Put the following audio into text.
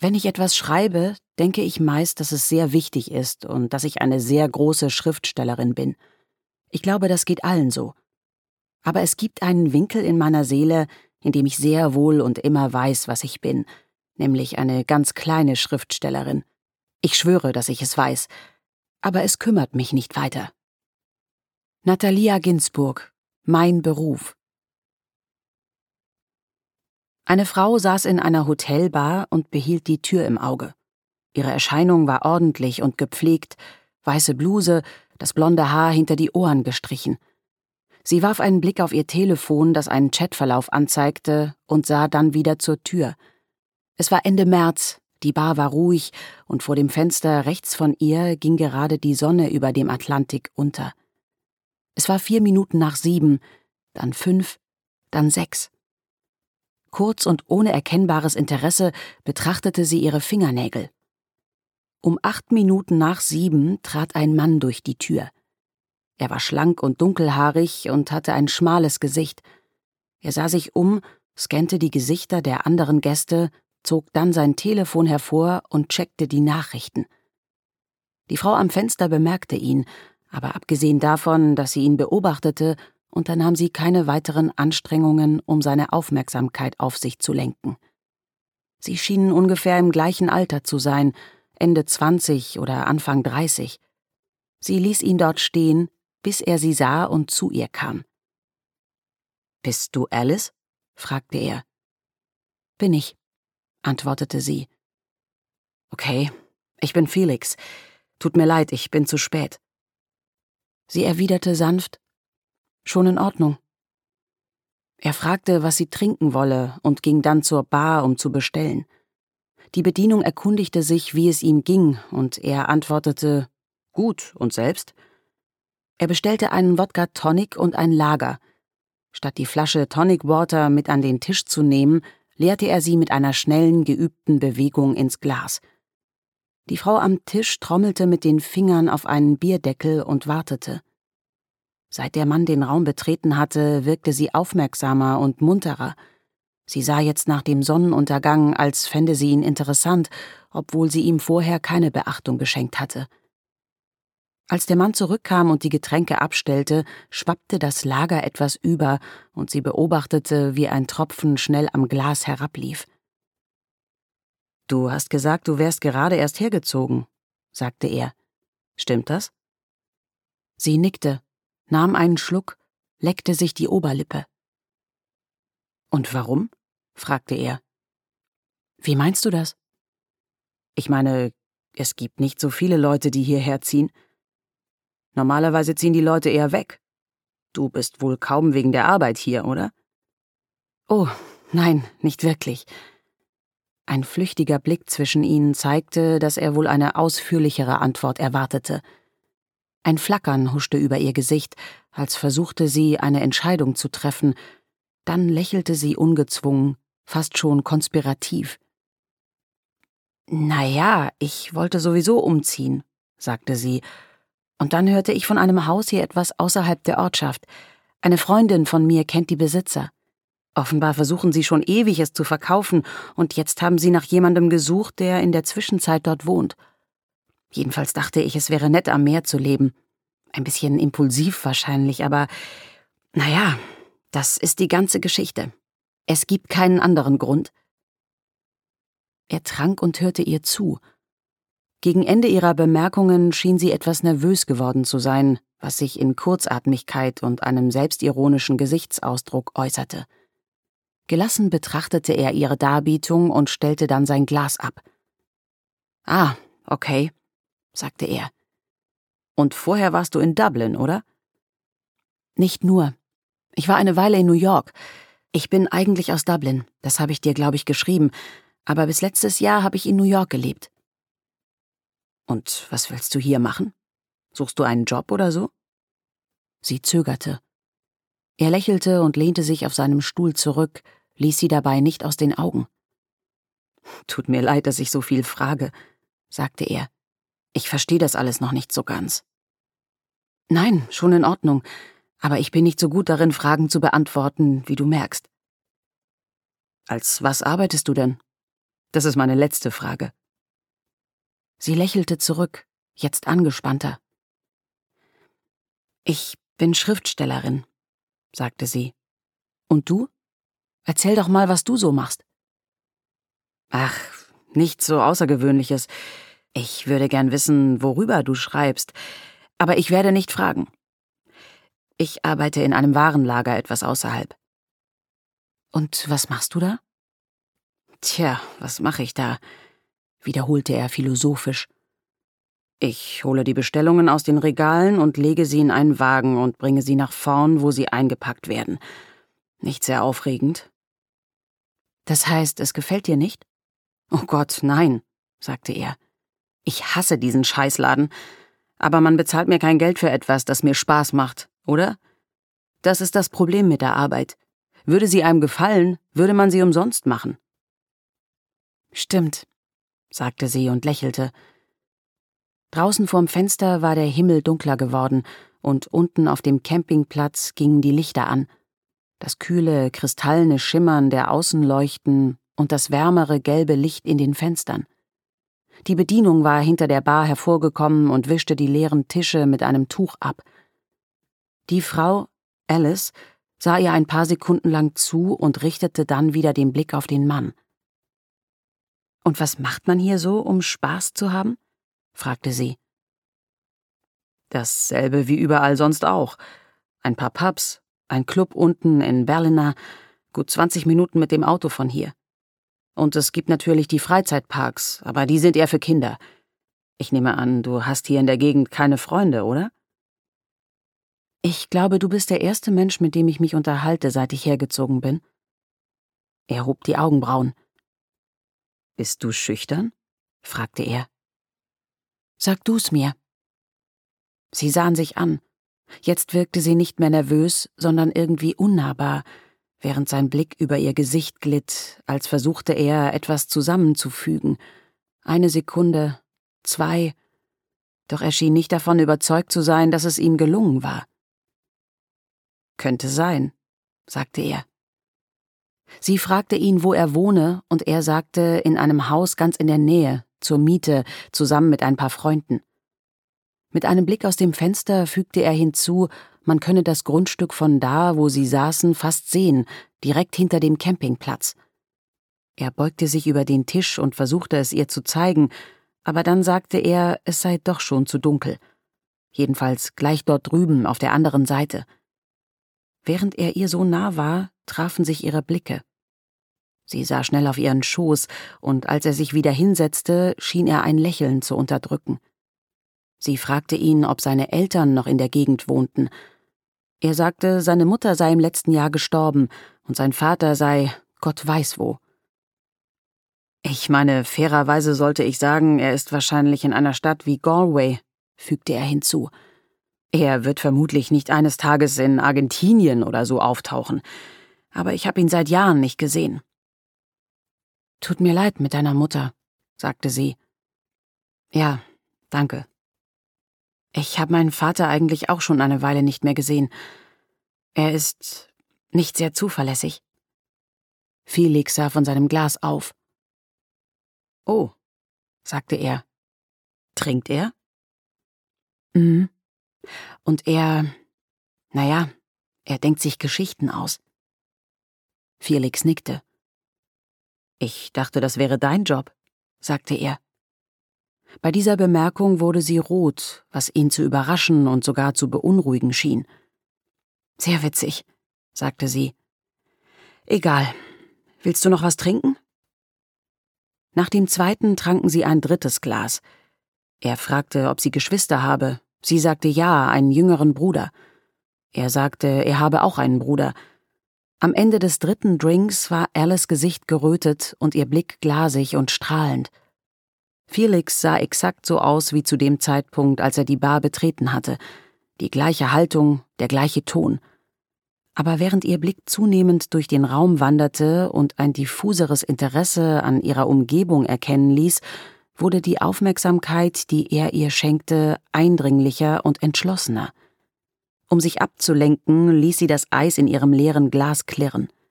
Wenn ich etwas schreibe, denke ich meist, dass es sehr wichtig ist und dass ich eine sehr große Schriftstellerin bin. Ich glaube, das geht allen so. Aber es gibt einen Winkel in meiner Seele, in dem ich sehr wohl und immer weiß, was ich bin, nämlich eine ganz kleine Schriftstellerin. Ich schwöre, dass ich es weiß, aber es kümmert mich nicht weiter. Natalia Ginzburg, mein Beruf. Eine Frau saß in einer Hotelbar und behielt die Tür im Auge. Ihre Erscheinung war ordentlich und gepflegt, weiße Bluse, das blonde Haar hinter die Ohren gestrichen. Sie warf einen Blick auf ihr Telefon, das einen Chatverlauf anzeigte, und sah dann wieder zur Tür. Es war Ende März, die Bar war ruhig, und vor dem Fenster rechts von ihr ging gerade die Sonne über dem Atlantik unter. Es war 7:04, dann 5, dann 6. Kurz und ohne erkennbares Interesse betrachtete sie ihre Fingernägel. Um 7:08 trat ein Mann durch die Tür. Er war schlank und dunkelhaarig und hatte ein schmales Gesicht. Er sah sich um, scannte die Gesichter der anderen Gäste, zog dann sein Telefon hervor und checkte die Nachrichten. Die Frau am Fenster bemerkte ihn, aber abgesehen davon, dass sie ihn beobachtete, unternahm sie keine weiteren Anstrengungen, um seine Aufmerksamkeit auf sich zu lenken. Sie schienen ungefähr im gleichen Alter zu sein, Ende 20 oder Anfang 30. Sie ließ ihn dort stehen, bis er sie sah und zu ihr kam. »Bist du Alice?« fragte er. »Bin ich«, antwortete sie. »Okay, ich bin Felix. Tut mir leid, ich bin zu spät.« Sie erwiderte sanft, »Schon in Ordnung.« Er fragte, was sie trinken wolle, und ging dann zur Bar, um zu bestellen. Die Bedienung erkundigte sich, wie es ihm ging, und er antwortete, »Gut, und selbst?« Er bestellte einen Wodka Tonic und ein Lager. Statt die Flasche Tonic Water mit an den Tisch zu nehmen, leerte er sie mit einer schnellen, geübten Bewegung ins Glas. Die Frau am Tisch trommelte mit den Fingern auf einen Bierdeckel und wartete. Seit der Mann den Raum betreten hatte, wirkte sie aufmerksamer und munterer. Sie sah jetzt nach dem Sonnenuntergang, als fände sie ihn interessant, obwohl sie ihm vorher keine Beachtung geschenkt hatte. Als der Mann zurückkam und die Getränke abstellte, schwappte das Lager etwas über, und sie beobachtete, wie ein Tropfen schnell am Glas herablief. »Du hast gesagt, du wärst gerade erst hergezogen«, sagte er. »Stimmt das?« Sie nickte, nahm einen Schluck, leckte sich die Oberlippe. »Und warum?« fragte er. »Wie meinst du das?« »Ich meine, es gibt nicht so viele Leute, die hierher ziehen. Normalerweise ziehen die Leute eher weg. Du bist wohl kaum wegen der Arbeit hier, oder?« »Oh, nein, nicht wirklich.« Ein flüchtiger Blick zwischen ihnen zeigte, dass er wohl eine ausführlichere Antwort erwartete. Ein Flackern huschte über ihr Gesicht, als versuchte sie, eine Entscheidung zu treffen. Dann lächelte sie ungezwungen, fast schon konspirativ. »Na ja, ich wollte sowieso umziehen«, sagte sie. »Und dann hörte ich von einem Haus hier etwas außerhalb der Ortschaft. Eine Freundin von mir kennt die Besitzer. Offenbar versuchen sie schon ewig, es zu verkaufen, und jetzt haben sie nach jemandem gesucht, der in der Zwischenzeit dort wohnt. Jedenfalls dachte ich, es wäre nett, am Meer zu leben. Ein bisschen impulsiv wahrscheinlich, aber naja, das ist die ganze Geschichte. Es gibt keinen anderen Grund.« Er trank und hörte ihr zu. Gegen Ende ihrer Bemerkungen schien sie etwas nervös geworden zu sein, was sich in Kurzatmigkeit und einem selbstironischen Gesichtsausdruck äußerte. Gelassen betrachtete er ihre Darbietung und stellte dann sein Glas ab. »Ah, okay«, sagte er. »Und vorher warst du in Dublin, oder?« »Nicht nur. Ich war eine Weile in New York. Ich bin eigentlich aus Dublin, das habe ich dir, glaube ich, geschrieben, aber bis letztes Jahr habe ich in New York gelebt.« »Und was willst du hier machen? Suchst du einen Job oder so?« Sie zögerte. Er lächelte und lehnte sich auf seinem Stuhl zurück, ließ sie dabei nicht aus den Augen. »Tut mir leid, dass ich so viel frage«, sagte er. »Ich verstehe das alles noch nicht so ganz.« »Nein, schon in Ordnung, aber ich bin nicht so gut darin, Fragen zu beantworten, wie du merkst.« »Als was arbeitest du denn?« Das ist meine letzte Frage. Sie lächelte zurück, jetzt angespannter. »Ich bin Schriftstellerin«, sagte sie. »Und du? Erzähl doch mal, was du so machst.« »Ach, nichts so Außergewöhnliches. Ich würde gern wissen, worüber du schreibst, aber ich werde nicht fragen. Ich arbeite in einem Warenlager etwas außerhalb.« »Und was machst du da?« »Tja, was mache ich da?«, wiederholte er philosophisch. »Ich hole die Bestellungen aus den Regalen und lege sie in einen Wagen und bringe sie nach vorn, wo sie eingepackt werden. Nicht sehr aufregend.« »Das heißt, es gefällt dir nicht?« »Oh Gott, nein«, sagte er. »Ich hasse diesen Scheißladen. Aber man bezahlt mir kein Geld für etwas, das mir Spaß macht, oder? Das ist das Problem mit der Arbeit. Würde sie einem gefallen, würde man sie umsonst machen.« »Stimmt«, sagte sie und lächelte. Draußen vorm Fenster war der Himmel dunkler geworden und unten auf dem Campingplatz gingen die Lichter an. Das kühle, kristallene Schimmern der Außenleuchten und das wärmere, gelbe Licht in den Fenstern. Die Bedienung war hinter der Bar hervorgekommen und wischte die leeren Tische mit einem Tuch ab. Die Frau, Alice, sah ihr ein paar Sekunden lang zu und richtete dann wieder den Blick auf den Mann. »Und was macht man hier so, um Spaß zu haben?« fragte sie. »Dasselbe wie überall sonst auch. Ein paar Pubs, ein Club unten in Ballina, gut 20 Minuten mit dem Auto von hier. Und es gibt natürlich die Freizeitparks, aber die sind eher für Kinder. Ich nehme an, du hast hier in der Gegend keine Freunde, oder?« »Ich glaube, du bist der erste Mensch, mit dem ich mich unterhalte, seit ich hergezogen bin.« Er hob die Augenbrauen. »Bist du schüchtern?« fragte er. »Sag du's mir.« Sie sahen sich an. Jetzt wirkte sie nicht mehr nervös, sondern irgendwie unnahbar, während sein Blick über ihr Gesicht glitt, als versuchte er, etwas zusammenzufügen. 1 Sekunde, 2, doch er schien nicht davon überzeugt zu sein, dass es ihm gelungen war. »Könnte sein«, sagte er. Sie fragte ihn, wo er wohne, und er sagte, in einem Haus ganz in der Nähe, zur Miete, zusammen mit ein paar Freunden. Mit einem Blick aus dem Fenster fügte er hinzu, man könne das Grundstück von da, wo sie saßen, fast sehen, direkt hinter dem Campingplatz. Er beugte sich über den Tisch und versuchte es ihr zu zeigen, aber dann sagte er, es sei doch schon zu dunkel. Jedenfalls gleich dort drüben auf der anderen Seite. Während er ihr so nah war, trafen sich ihre Blicke. Sie sah schnell auf ihren Schoß, und als er sich wieder hinsetzte, schien er ein Lächeln zu unterdrücken. Sie fragte ihn, ob seine Eltern noch in der Gegend wohnten. Er sagte, seine Mutter sei im letzten Jahr gestorben und sein Vater sei Gott weiß wo. »Ich meine, fairerweise sollte ich sagen, er ist wahrscheinlich in einer Stadt wie Galway«, fügte er hinzu. »Er wird vermutlich nicht eines Tages in Argentinien oder so auftauchen, aber ich habe ihn seit Jahren nicht gesehen.« »Tut mir leid mit deiner Mutter«, sagte sie. »Ja, danke. Ich habe meinen Vater eigentlich auch schon eine Weile nicht mehr gesehen. Er ist nicht sehr zuverlässig.« Felix sah von seinem Glas auf. »Oh«, sagte er. »Trinkt er?« »Mhm. Und er denkt sich Geschichten aus.« Felix nickte. »Ich dachte, das wäre dein Job«, sagte er. Bei dieser Bemerkung wurde sie rot, was ihn zu überraschen und sogar zu beunruhigen schien. »Sehr witzig«, sagte sie. »Egal. Willst du noch was trinken?« Nach dem 2. tranken sie ein 3. Glas. Er fragte, ob sie Geschwister habe. Sie sagte ja, einen jüngeren Bruder. Er sagte, er habe auch einen Bruder. Am Ende des 3. Drinks war Alice' Gesicht gerötet und ihr Blick glasig und strahlend. Felix sah exakt so aus wie zu dem Zeitpunkt, als er die Bar betreten hatte. Die gleiche Haltung, der gleiche Ton. Aber während ihr Blick zunehmend durch den Raum wanderte und ein diffuseres Interesse an ihrer Umgebung erkennen ließ, wurde die Aufmerksamkeit, die er ihr schenkte, eindringlicher und entschlossener. Um sich abzulenken, ließ sie das Eis in ihrem leeren Glas klirren.